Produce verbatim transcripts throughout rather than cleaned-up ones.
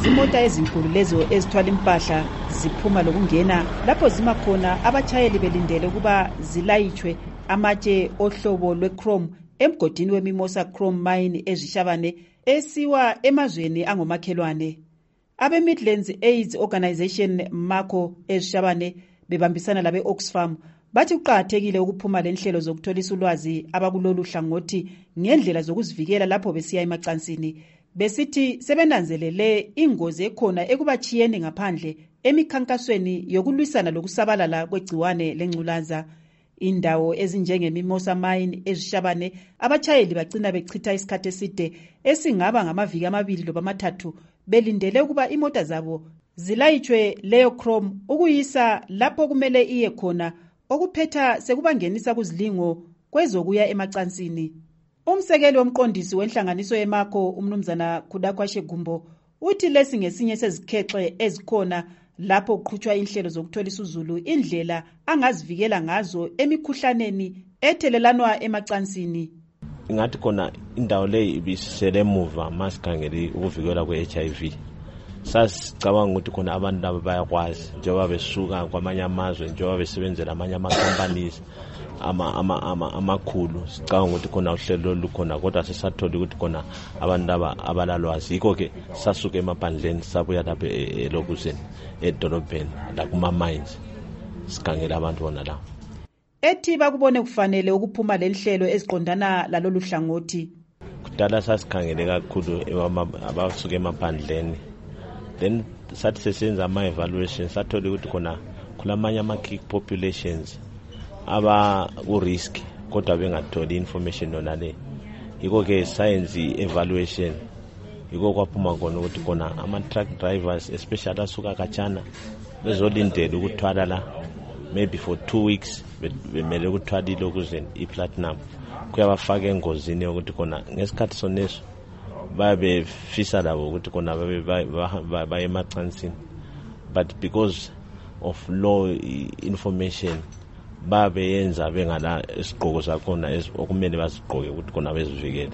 izimota ezinkulu lezo ezithwala impahla ziphuma lokungena lapho zima khona abatshayeli belindele ukuba zilayitshwe amatshe ohlobo lwe-chrome emgodini weMimosa Chrome Mine eZishabane esiwa emazweni angomakhelwane. Abe-Midlands AIDS Organisation Mako eZishabane bebambisana labe Oxfam bathi kuqakathekile ukuphuma lenhlelo zokutholisa ulwazi abakulolu hlangothi ngendlela zokuzivikela lapho besiya emacansini. Besithi sebenanzelele ingozi ekhona ekubachiyeni ngaphandle emikhankasweni yokulwisana lokusabalala kwegciwane lengculaza. Indawo ezinjengeMimosa Mine eZishabane abatshayeli bagcina bechitha isikhathi eside esingaba ngamaviki amabili loba amathathu belindele ukuba imota zabo zilayitshwe leyo chrome ukuyisa lapho kumele iye khona, okuphetha sekubangenisa kuzilingo kwezokuya emacansini. Umsekeli womqondisi wenhlanganiso yeMako umnumzana Khudakwashe Gumbo uthi lesi ngesinye sezikhexe ezikhona lapho kuqhutshwa inhlelo zokutholisa uzulu indlela angazivikela ngazo emikhuhlaneni ethelelanwa emacansini. Ingathi khona indawo leyi ibisele emuva masikhangeli ukuvikela kwe-H I V. Sasicabanga ukuthi khona abantu laba bayakwazi njengoba besuka kwamanye amazwe, njengoba besebenzela amanye ama-companies ama ama ama amakhulu. Sicabanga ukuthi khona uhlelo lukhona, kodwa sesathola ukuthi khona abantu laba abalalwazi. Yikho ke sasuka emaphandleni sabuya lapha elokuzeni edolobheni la kuma mines sikhangela abantu bona la. Ethi bakubone kufanele ukuphuma lenhlelo eziqondana lalolu hlangothi. Kudala sasikhangele kakhulu abasuka emaphandleni. Then sathi sesenza ama evaluation sathola ukuthi khona kulamanye ama key populations aba ku risk kodwa bengatholi information yona le. Yiko ke science evaluation yiko kwaphuma khona ukuthi khona ama truck drivers especially asuka kachana bezolindela ukuthwala la maybe for two weeks bemele ukuthwala ilokuzeni iplatinum kuyabafaka engozini ukuthi khona ngesikhathi soneso babe fisa labo ukuthi khona babe baye emacansini, but because of low information babe yenza bengala isigqoko sakhona okumele bazigqoke ukuthi khona bezivikele.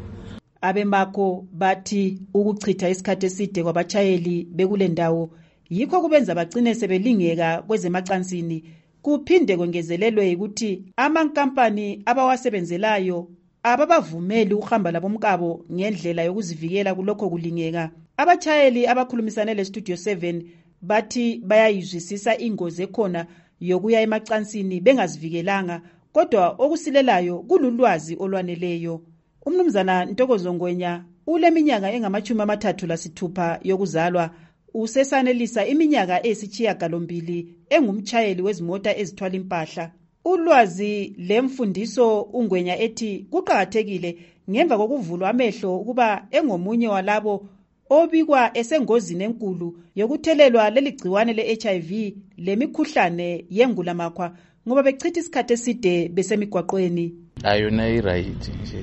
Abemako bathi ukuchitha isikhathi eside kwabatshayeli bekule ndawo yikho kubenza bagcine sebelingeka kwezemacansini, kuphinde kwengezelelwe ukuthi amankampani abawasebenzelayo ababavumeli ukuhamba labomkabo ngendlela yokuzivikela kulokho kulingeka. Abatshayeli abakhulumisane leStudio seven bathi bayayizwisisa ingozi ekhona yokuya emacansini bengazivikelanga, kodwa okusilelayo kululwazi olwaneleyo. Umnumzana Ntokozo Ngwenya uleminyaka engamachumi amathathu lasithupha yokuzalwa, usesanelisa iminyaka esishiyagalombili engumtshayeli wezimota ezithwala impahla. Ulwazi lemfundiso uNgwenya ethi kuqakathekile ngemva kokuvulwa amehlo ukuba engomunye walabo obikwa esengozini enkulu yokuthelelwa leli gciwane le-H I V lemikhuhlane yengulamakhwa ngoba bechitha isikhathi eside besemigwaqweni. Ayona iright nje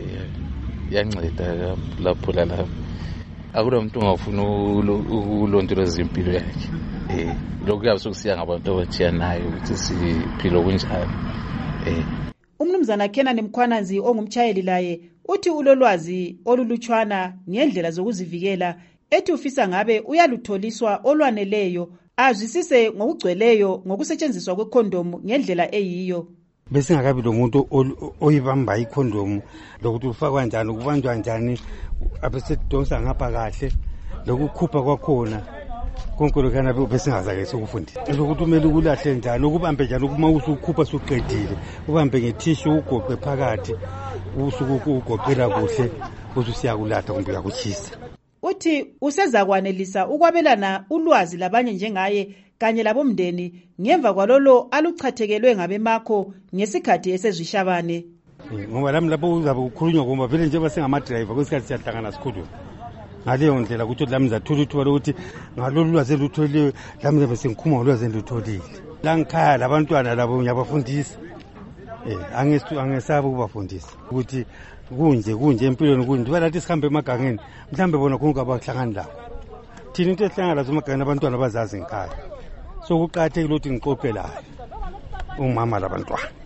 yanceda lapho lapho. Akula umuntu ongafuna ukulondoloza impilo yakhe. Eh lokhu yabusukusiya ngabantu abathiyanayo ukuthi siphilo kunjani. Eh Umnumzana Kenan Mkhwananzi ongumtshayeli laye uthi ulolwazi olulutshwana ngendlela zokuzivikela, ethi ufisa ngabe uyalutholiswa olwaneleyo azwisise ngokugcweleyo ngokusetshenziswa kwekhondomu ngendlela eyiyo. Bese ngakabi lo muntu oyibamba ikhondomu lokuthi ufakwa kanjani, ukubanjwa kanjani, abesedonsa ngapha kahle lokukhupha kwakhona konke lokana bese ngazake sokufundisa ukuthi umele ukulahle njani, ukubambe njani, uma usukhupha usuqedile ubambe ngetissue ugoqe phakathi usuku ugoqela kuhle ususiya kulahla kumbe uyakuchisa. Uthi useza kwanelisa ukwabelana ulwazi labanye njengaye kanye labomndeni ngemva kwalolo aluchathekelwe ngabeMako ngesikhathi esezishabane. Ngoba lami lapho uzabe ukukhulunywa ngoba vele nje basengama driver kwesikhathi siyahlangana sikhuluma ngaleyo ndlela ukuthi lami zathola ithuba lokuthi ngalolu lwazi lutholile lami zabe sengikhuluma ngolwazi lutholile. La ngikhaya labantwana labo ngiyabafundisa. Eh angesu angesaba ukubafundisa ukuthi kunje kunje empilweni kunje balathi sihambe emagangeni mhlambe bona konke abahlangana lapho. Thina into ehlangana lazo emagangeni abantwana bazazi ngikhaya. So kuqhathekile ukuthi ngiqoqe la umama labantwana.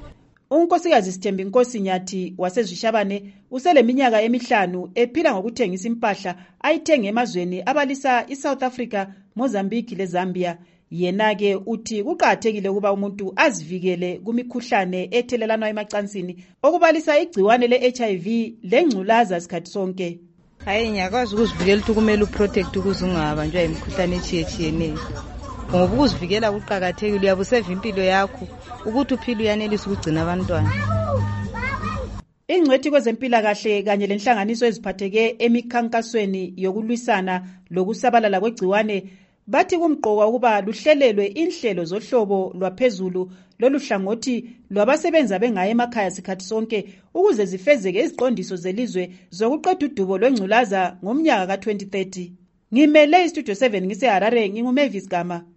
unkosikazi Sithembi Nkosi Nyathi wasezwishabane useleminyaka emihlanu ephila ngokuthengisa impahla ayithenga emazweni abalisa iSouth Africa, Mozambique leZambia. Yena-ke uthi kuqakathekile ukuba umuntu azivikele kumikhuhlane ethelelana emacansini okubalisa igciwane le-H I V lengculaza sikhathi sonke. Hayi ngiyakwazi ukuzivikela ukuthi kumele uprotect ukuze ungabanjwa imikhuhlane etshiyetshiyeneyo. Ngoba ukuzivikela kuqakathekile, uyabuseva impilo yakho ukuthi uphile uyanelisa ukugcina abantwana. Ingcwethi kwezempilakahle kanye lenhlanganiso eziphatheke emikhankasweni yokulwisana lokusabalala kwegciwane bathi kumqoka ukuba luhlelelwe inhlelo zohlobo lwaphezulu loluhlangothi lwabasebenza bengaye emakhaya sikhathi sonke ukuze zifezeke iziqondiso zelizwe zokuqeda udubo lwengculaza ngomnyaka ka twenty thirty. Ngimele istudio seven ngise Harare, nginguMavis Gama.